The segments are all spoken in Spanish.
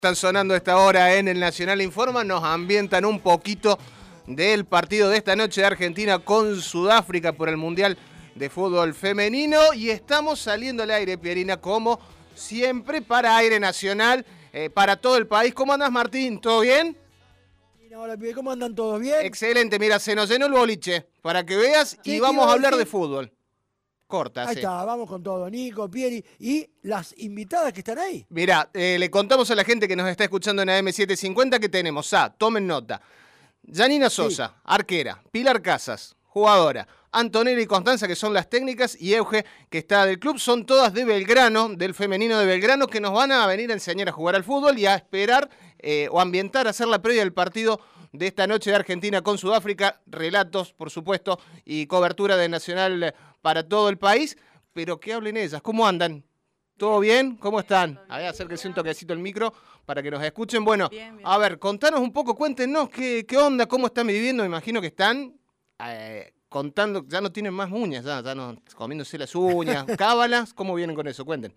Están sonando a esta hora en el Nacional Informa, nos ambientan un poquito del partido de esta noche de Argentina con Sudáfrica por el Mundial de Fútbol Femenino y estamos saliendo al aire, Pierina, como siempre, para Aire Nacional, para todo el país. ¿Cómo andas, Martín? ¿Todo bien? Hola, pibe, ¿cómo andan todos? ¿Bien? Excelente, mira, se nos llenó el boliche, para que veas, Sí, y vamos a hablar decir? de fútbol. Corta, Ahí sí. está, vamos con todo, Nico, Pieri y las invitadas que están ahí. Mirá, le contamos a la gente que nos está escuchando en AM750 que tenemos tomen nota, Janina Sosa, sí, arquera, Pilar Casas, jugadora, Antonella y Constanza, que son las técnicas, y Euge, que está del club, son todas de Belgrano, del femenino de Belgrano, que nos van a venir a enseñar a jugar al fútbol y a esperar o ambientar, hacer la previa del partido de esta noche de Argentina con Sudáfrica, relatos, por supuesto, y cobertura de Nacional para todo el país, pero que hablen ellas. ¿Cómo andan? ¿Todo bien? ¿Cómo están? A ver, acérquense un toquecito el micro para que nos escuchen. Bueno, bien. A ver, contanos un poco, cuéntenos qué onda, cómo están viviendo. Me imagino que están contando, ya no tienen más uñas, ya no comiéndose las uñas, cábalas. ¿Cómo vienen con eso? Cuenten.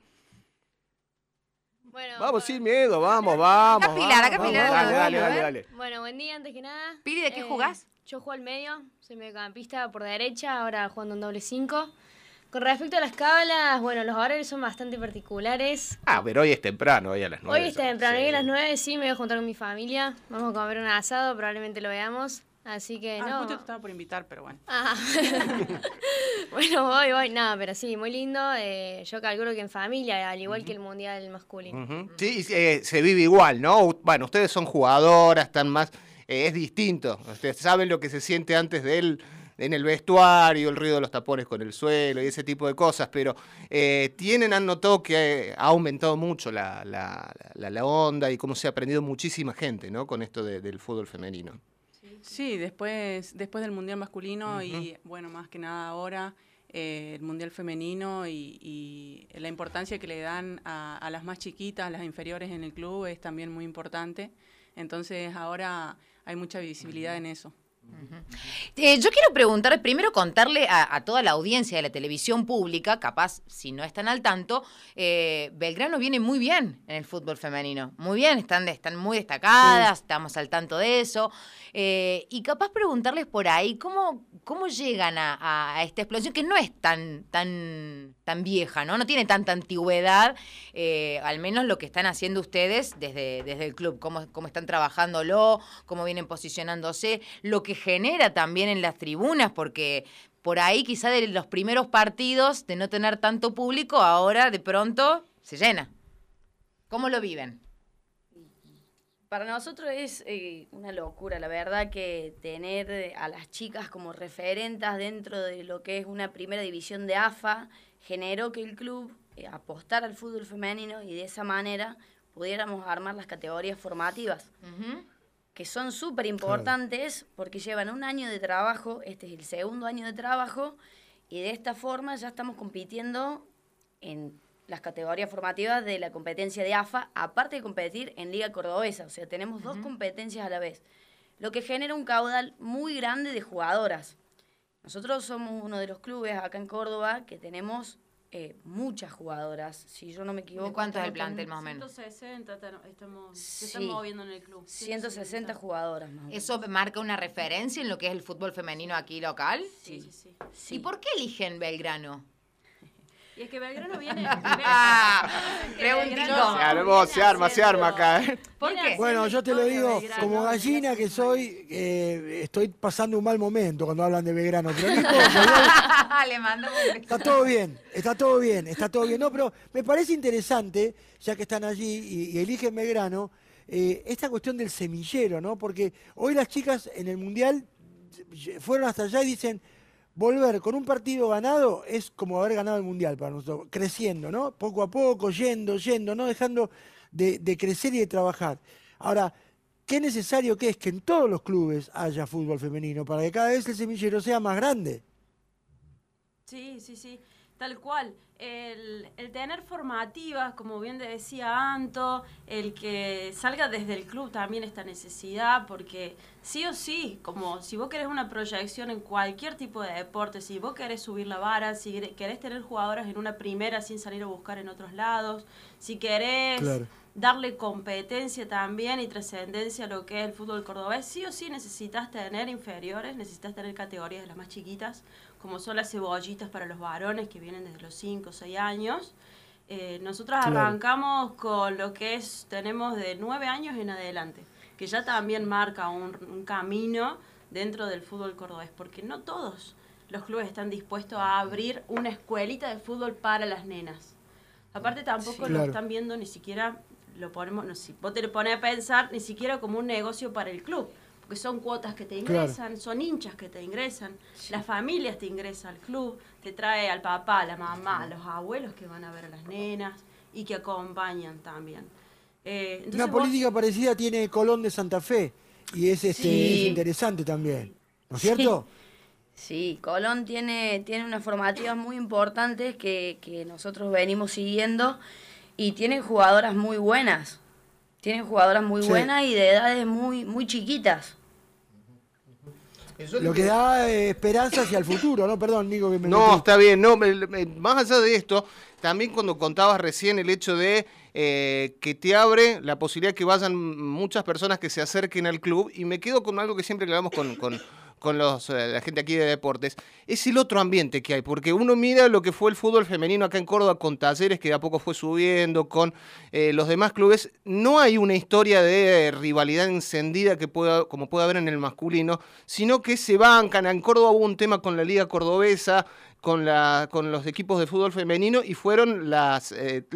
Bueno, vamos sin miedo, vamos. Acá Pilar. Dale. Bueno, buen día antes que nada. Pili, ¿de qué jugás? Yo juego al medio, soy mediocampista por derecha, ahora jugando un doble 5. Con respecto a las cábalas, bueno, los horarios son bastante particulares. Pero hoy es temprano, hoy a las 9. Hoy es temprano, hoy a las 9 sí me voy a juntar con mi familia. Vamos a comer un asado, probablemente lo veamos. Así que no. Justo te estaba por invitar, pero bueno. Bueno, voy. No, pero sí, muy lindo. Yo calculo que en familia, al igual que el mundial masculino. Sí, se vive igual, ¿no? Bueno, ustedes son jugadoras, están más. Es distinto. Ustedes saben lo que se siente antes de él en el vestuario, el ruido de los tapones con el suelo y ese tipo de cosas, pero han notado que ha aumentado mucho la onda y cómo se ha aprendido muchísima gente, ¿no? Con esto del fútbol femenino. Sí, después del Mundial masculino y, bueno, más que nada ahora, el Mundial femenino y la importancia que le dan a las más chiquitas, a las inferiores en el club, es también muy importante. Entonces, ahora hay mucha visibilidad en eso. Yo quiero preguntar, primero contarle a toda la audiencia de la televisión pública, capaz si no están al tanto, Belgrano viene muy bien en el fútbol femenino, muy bien, están muy destacadas, estamos al tanto de eso, y capaz preguntarles por ahí cómo llegan a esta explosión que no es tan vieja, no tiene tanta antigüedad, al menos lo que están haciendo ustedes desde el club, cómo están trabajándolo, cómo vienen posicionándose, lo que genera también en las tribunas, porque por ahí quizá de los primeros partidos de no tener tanto público, ahora de pronto se llena. ¿Cómo lo viven? Para nosotros es una locura, la verdad, que tener a las chicas como referentas dentro de lo que es una primera división de AFA generó que el club apostara al fútbol femenino y de esa manera pudiéramos armar las categorías formativas. Que son súper importantes porque llevan un año de trabajo, este es el segundo año de trabajo, y de esta forma ya estamos compitiendo en las categorías formativas de la competencia de AFA, aparte de competir en Liga Cordobesa, o sea, tenemos dos competencias a la vez, lo que genera un caudal muy grande de jugadoras. Nosotros somos uno de los clubes acá en Córdoba que tenemos muchas jugadoras, si yo no me equivoco. ¿Cuánto es el plantel más o menos? 160 se están moviendo en el club. 160 jugadoras más o menos. ¿Eso marca una referencia en lo que es el fútbol femenino aquí local? Sí. ¿Y por qué eligen Belgrano? Y es que Belgrano viene... Se arma acá, ¿eh? ¿Por qué? Bueno, yo te lo digo, como gallina que soy, estoy pasando un mal momento cuando hablan de Belgrano. Pero Nico, Le mando está todo bien. No, pero me parece interesante, ya que están allí y eligen Belgrano, esta cuestión del semillero, ¿no? Porque hoy las chicas en el Mundial fueron hasta allá y dicen, volver con un partido ganado es como haber ganado el Mundial para nosotros, creciendo, ¿no? Poco a poco, yendo, no dejando de crecer y de trabajar. Ahora, qué necesario que es que en todos los clubes haya fútbol femenino para que cada vez el semillero sea más grande. Sí, tal cual. El tener formativas, como bien te decía Anto, el que salga desde el club también esta necesidad, porque sí o sí, como si vos querés una proyección en cualquier tipo de deporte, si vos querés subir la vara, si querés tener jugadoras en una primera sin salir a buscar en otros lados, si querés darle competencia también y trascendencia a lo que es el fútbol cordobés, sí o sí necesitas tener inferiores, necesitas tener categorías de las más chiquitas, como son las cebollitas para los varones que vienen desde los 5 o 6 años. Nosotros arrancamos con lo que tenemos de 9 años en adelante, que ya también marca un camino dentro del fútbol cordobés, porque no todos los clubes están dispuestos a abrir una escuelita de fútbol para las nenas. Aparte tampoco lo están viendo ni siquiera, lo ponemos, no, si vos te lo pones a pensar, ni siquiera como un negocio para el club, porque son cuotas que te ingresan, son hinchas que te ingresan, las familias te ingresan al club, te trae al papá, a la mamá, a los abuelos que van a ver a las nenas y que acompañan también. Entonces una política parecida tiene Colón de Santa Fe y es es interesante también, ¿no es cierto? Sí, Colón tiene unas formativas muy importantes que nosotros venimos siguiendo y tienen jugadoras muy buenas. Tienen jugadoras muy buenas y de edades muy chiquitas. Lo que da esperanza hacia el futuro, ¿no? Perdón, Nico, que me No, metí. está bien. No, más allá de esto, también cuando contabas recién el hecho de que te abre la posibilidad de que vayan muchas personas que se acerquen al club, y me quedo con algo que siempre hablamos con la gente aquí de deportes, es el otro ambiente que hay, porque uno mira lo que fue el fútbol femenino acá en Córdoba con Talleres, que de a poco fue subiendo, con los demás clubes. No hay una historia de rivalidad encendida como puede haber en el masculino, sino que se bancan. En Córdoba hubo un tema con la Liga Cordobesa, con los equipos de fútbol femenino, y fueron las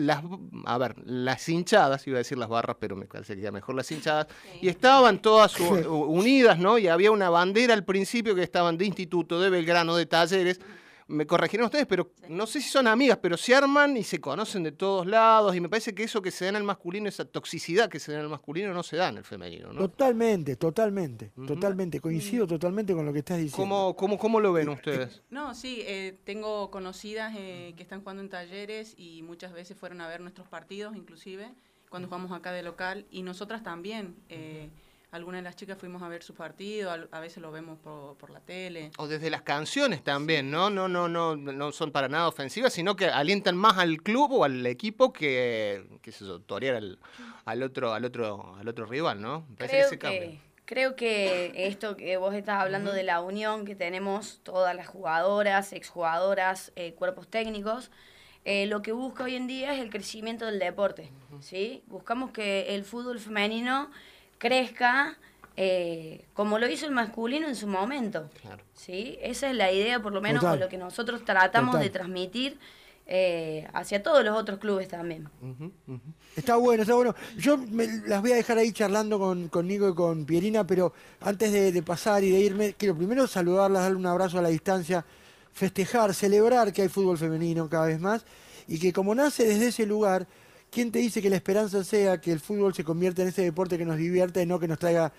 hinchadas, iba a decir las barras, pero me parece que ya mejor las hinchadas, y estaban todas unidas, ¿no? Y había una bandera al principio que estaban de Instituto, de Belgrano, de Talleres. Me corregirán ustedes, pero no sé si son amigas, pero se arman y se conocen de todos lados, y me parece que eso que se da en el masculino, esa toxicidad que se da en el masculino, no se da en el femenino, ¿no? Totalmente, coincido totalmente con lo que estás diciendo. ¿Cómo lo ven ustedes? No, sí, tengo conocidas que están jugando en Talleres y muchas veces fueron a ver nuestros partidos, inclusive, cuando jugamos acá de local, y nosotras también. Algunas de las chicas fuimos a ver su partido, a veces lo vemos por la tele. O desde las canciones también, ¿no? No son para nada ofensivas, sino que alientan más al club o al equipo que torear al otro rival, ¿no? Creo que esto que vos estás hablando de la unión que tenemos todas las jugadoras, exjugadoras, cuerpos técnicos, lo que busca hoy en día es el crecimiento del deporte, ¿sí? Buscamos que el fútbol femenino crezca como lo hizo el masculino en su momento. Claro. ¿Sí? Esa es la idea, por lo menos, con lo que nosotros tratamos de transmitir hacia todos los otros clubes también. Está bueno. Yo las voy a dejar ahí charlando con Nico y con Pierina, pero antes de pasar y de irme, quiero primero saludarlas, darle un abrazo a la distancia, festejar, celebrar que hay fútbol femenino cada vez más, y que como nace desde ese lugar, ¿quién te dice que la esperanza sea que el fútbol se convierta en ese deporte que nos divierte y no que nos traiga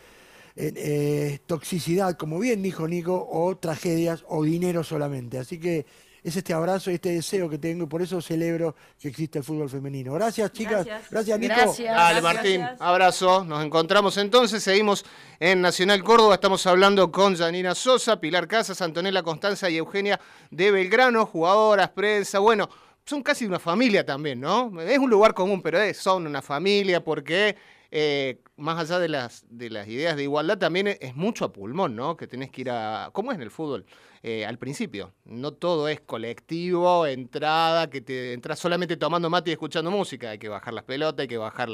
toxicidad, como bien dijo Nico, o tragedias o dinero solamente? Así que es este abrazo y este deseo que tengo, y por eso celebro que existe el fútbol femenino. Gracias, chicas. Gracias Nico. Dale, Martín. Abrazo. Nos encontramos entonces. Seguimos en Nacional Córdoba. Estamos hablando con Janina Sosa, Pilar Casas, Antonella Constanza y Eugenia de Belgrano, jugadoras, prensa. Bueno, son casi una familia también, ¿no? Es un lugar común, pero son una familia porque más allá de las ideas de igualdad, también es mucho a pulmón, ¿no? Que tenés que ir ¿cómo es en el fútbol? Al principio, no todo es colectivo, entrada, que te entras solamente tomando mate y escuchando música. Hay que bajar las pelotas, hay que bajar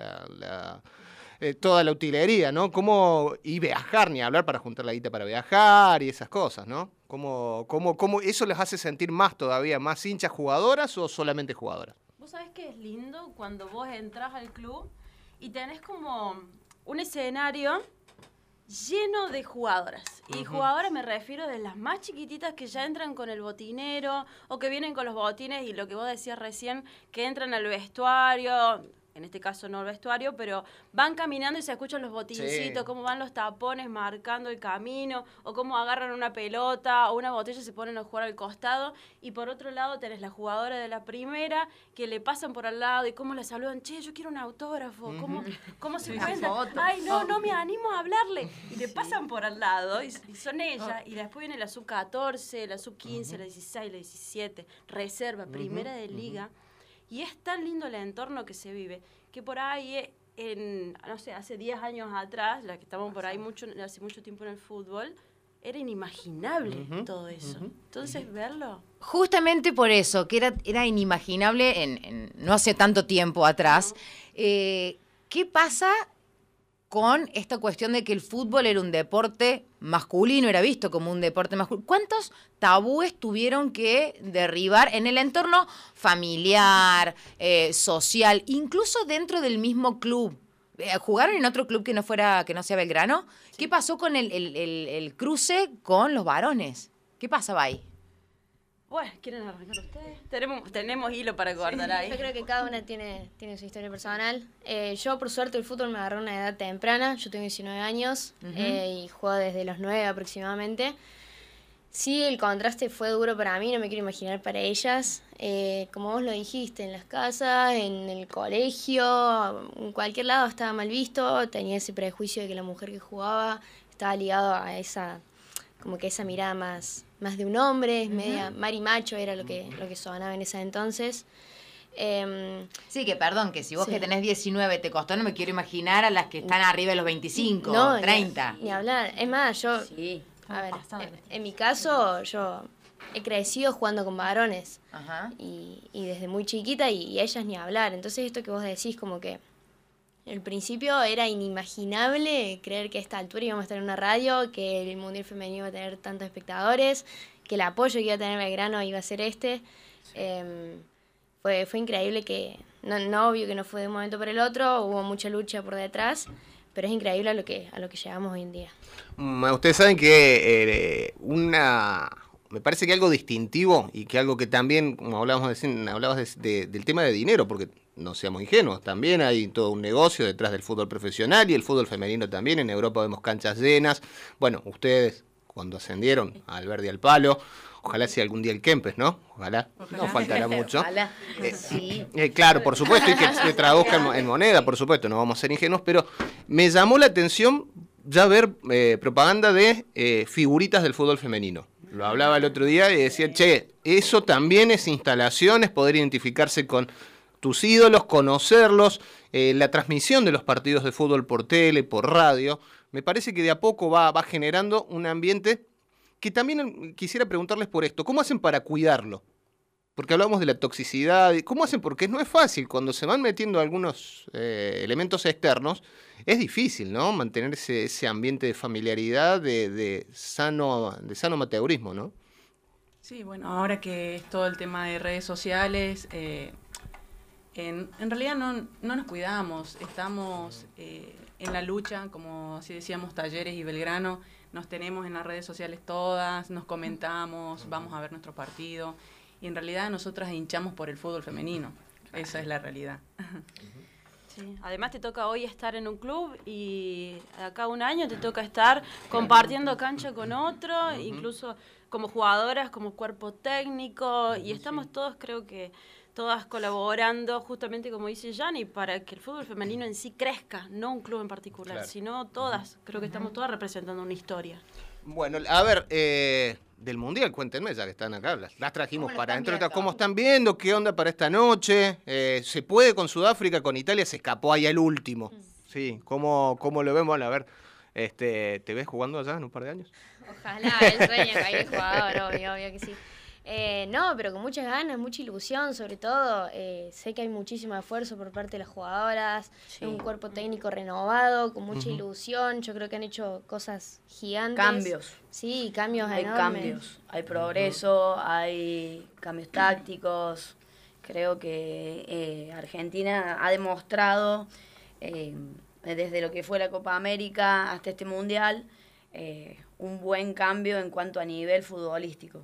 toda la utilería, ¿no? Y viajar, ni hablar para juntar la guita para viajar y esas cosas, ¿no? ¿Cómo eso les hace sentir más todavía, más hinchas jugadoras o solamente jugadoras? Vos sabés que es lindo cuando vos entras al club y tenés como un escenario lleno de jugadoras. Y jugadoras me refiero de las más chiquititas que ya entran con el botinero o que vienen con los botines y lo que vos decías recién, que entran al vestuario. En este caso no el vestuario, pero van caminando y se escuchan los botincitos, cómo van los tapones marcando el camino, o cómo agarran una pelota o una botella y se ponen a jugar al costado. Y por otro lado tenés la jugadora de la primera que le pasan por al lado y cómo la saludan. Che, yo quiero un autógrafo. ¿Cómo se cuenta? Ay, no me animo a hablarle. Y le pasan por al lado y son ellas. Y después viene la sub-14, la sub-15, la 16, la 17, reserva, primera de liga. Y es tan lindo el entorno que se vive, que por ahí, no sé, hace 10 años atrás, la que estamos por ahí hace mucho tiempo en el fútbol, era inimaginable todo eso. Entonces, verlo... Justamente por eso, que era inimaginable no hace tanto tiempo atrás. ¿Qué pasa con esta cuestión de que el fútbol era un deporte masculino, era visto como un deporte masculino? ¿Cuántos tabúes tuvieron que derribar en el entorno familiar, social, incluso dentro del mismo club? ¿Jugaron en otro club que no sea Belgrano? Sí. ¿Qué pasó con el cruce con los varones? ¿Qué pasaba ahí? Bueno, ¿quieren arrancar ustedes? Tenemos hilo para guardar ahí. Yo creo que cada una tiene su historia personal. Yo, por suerte, el fútbol me agarró a una edad temprana. Yo tengo 19 años y juego desde los 9 aproximadamente. Sí, el contraste fue duro para mí, no me quiero imaginar para ellas. Como vos lo dijiste, en las casas, en el colegio, en cualquier lado estaba mal visto. Tenía ese prejuicio de que la mujer que jugaba estaba ligado a esa mirada más de un hombre, media marimacho era lo que sonaba en ese entonces. Sí, que perdón, que si vos que tenés 19 te costó, no me quiero imaginar a las que están arriba de los 25, 30. Ni hablar. Es más, yo... Sí. A ver, en mi caso, yo he crecido jugando con varones. Y desde muy chiquita y ellas ni hablar. Entonces esto que vos decís, como que al principio era inimaginable creer que a esta altura íbamos a estar en una radio, que el Mundial Femenino iba a tener tantos espectadores, que el apoyo que iba a tener Belgrano iba a ser este. Fue increíble que, no obvio que no fue de un momento para el otro, hubo mucha lucha por detrás, pero es increíble a lo que llegamos hoy en día. Ustedes saben que me parece que algo distintivo y que algo que también, como hablabas del tema de dinero, porque no seamos ingenuos, también hay todo un negocio detrás del fútbol profesional y el fútbol femenino también. En Europa vemos canchas llenas. Bueno, ustedes cuando ascendieron al verde y al palo, ojalá sea algún día el Kempes, ¿no? Ojalá. No faltará mucho. Ojalá. Sí. Claro, por supuesto, y que se traduzca en moneda, por supuesto, no vamos a ser ingenuos, pero me llamó la atención ya ver propaganda de figuritas del fútbol femenino. Lo hablaba el otro día y decía, che, eso también es instalaciones, poder identificarse con tus ídolos, conocerlos, la transmisión de los partidos de fútbol por tele, por radio. Me parece que de a poco va generando un ambiente que también quisiera preguntarles por esto. ¿Cómo hacen para cuidarlo? Porque hablamos de la toxicidad. ¿Cómo hacen? Porque no es fácil. Cuando se van metiendo algunos elementos externos, es difícil, ¿no? Mantener ese ambiente de familiaridad, de sano amateurismo, ¿no? Sí, bueno, ahora que es todo el tema de redes sociales, en realidad no nos cuidamos. Estamos en la lucha, como así decíamos, Talleres y Belgrano. Nos tenemos en las redes sociales todas, nos comentamos, vamos a ver nuestro partido. Y en realidad nosotras hinchamos por el fútbol femenino. Esa es la realidad. Sí. Además te toca hoy estar en un club y acá un año te toca estar compartiendo cancha con otro, incluso como jugadoras, como cuerpo técnico, y estamos todos, creo que todas colaborando, justamente como dice Gianni, para que el fútbol femenino en sí crezca, no un club en particular, sino todas. Creo que estamos todas representando una historia. Bueno, a ver, del Mundial, cuéntenme, ya que están acá, las trajimos para dentro. ¿Cómo están viendo? ¿Qué onda para esta noche? ¿Se puede con Sudáfrica? Con Italia se escapó ahí al último. Sí, ¿cómo lo vemos? Bueno, a ver, ¿te ves jugando allá en un par de años? Ojalá, el sueño que hay de jugador, obvio que sí. No, pero con muchas ganas, mucha ilusión, sobre todo. Sé que hay muchísimo esfuerzo por parte de las jugadoras, un cuerpo técnico renovado, con mucha ilusión. Yo creo que han hecho cosas gigantes. Cambios. Sí, cambios enormes. Hay cambios, hay progreso, hay cambios tácticos. Creo que Argentina ha demostrado, desde lo que fue la Copa América hasta este Mundial, un buen cambio en cuanto a nivel futbolístico.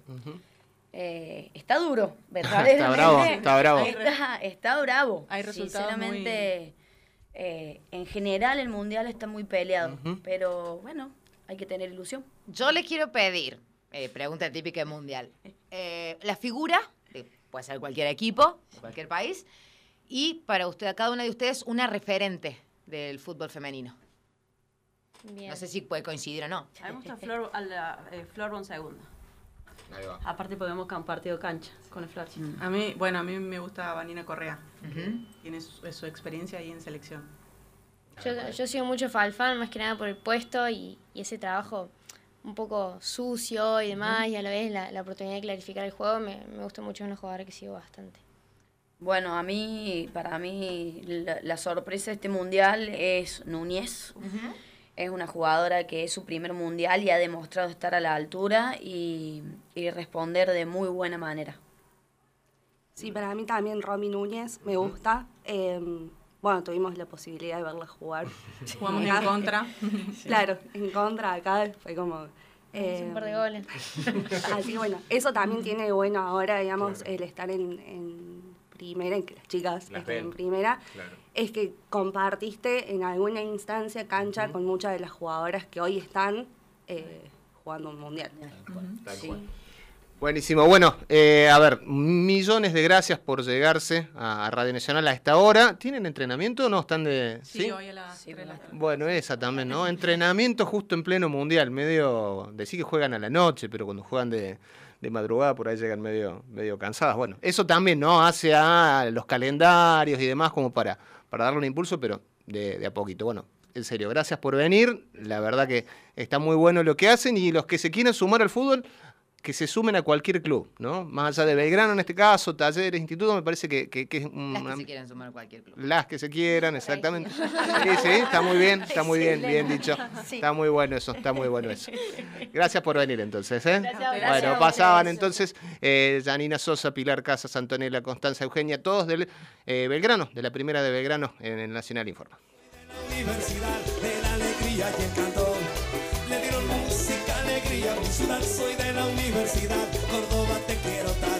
Está duro, verdaderamente. Está bravo. Está bravo. Hay resultados sinceramente, en general el Mundial está muy peleado, pero bueno, hay que tener ilusión. Yo les quiero pedir, pregunta típica de Mundial, la figura, puede ser cualquier equipo, de cualquier país, y para cada una de ustedes una referente del fútbol femenino. Bien. No sé si puede coincidir o no. A mí me gusta Flor Bonsegundo. Ahí va. Aparte podemos compartir cancha con el Flash. A mí me gusta Vanina Correa. Tiene su experiencia ahí en selección. Yo sigo mucho Falfán, más que nada por el puesto y ese trabajo un poco sucio y demás, y a la vez la oportunidad de clarificar el juego, me gusta mucho, es una jugadora que sigo bastante. Bueno, para mí, la sorpresa de este mundial es Núñez. Es una jugadora que es su primer mundial y ha demostrado estar a la altura y responder de muy buena manera. Sí, para mí también Romy Núñez me gusta. Bueno, tuvimos la posibilidad de verla jugar. Jugamos en contra. Claro, en contra acá fue como... Un par de goles. Así que bueno, eso también tiene bueno ahora, digamos, el estar en primera, en que las chicas estén en primera, es que compartiste en alguna instancia cancha con muchas de las jugadoras que hoy están jugando un mundial. Sí. Buenísimo. Bueno, a ver, millones de gracias por llegarse a Radio Nacional a esta hora. ¿Tienen entrenamiento o no? ¿Están de...? Sí, hoy a las 3 de la tarde. Bueno, esa también, ¿no? Entrenamiento justo en pleno mundial, medio... Decir que juegan a la noche, pero cuando juegan de madrugada por ahí llegan medio cansadas. Bueno, eso también, ¿no? Hace a los calendarios y demás como para darle un impulso, pero de a poquito. Bueno, en serio, gracias por venir. La verdad que está muy bueno lo que hacen y los que se quieran sumar al fútbol, que se sumen a cualquier club, ¿no? Más allá de Belgrano en este caso, talleres, institutos, me parece que es Las que se quieren sumar a cualquier club. Las que se quieran, exactamente. Sí, está muy bien, bien dicho. Sí. Está muy bueno eso. Gracias por venir entonces, ¿eh? Gracias. Bueno, pasaban entonces Janina Sosa, Pilar Casas, Antonella, Constanza, Eugenia, todos del Belgrano, de la primera de Belgrano en el Nacional Informa. Universidad de la alegría y el cantón. Le dieron música, alegría, mi ciudad, soy de la universidad. Córdoba te quiero tanto.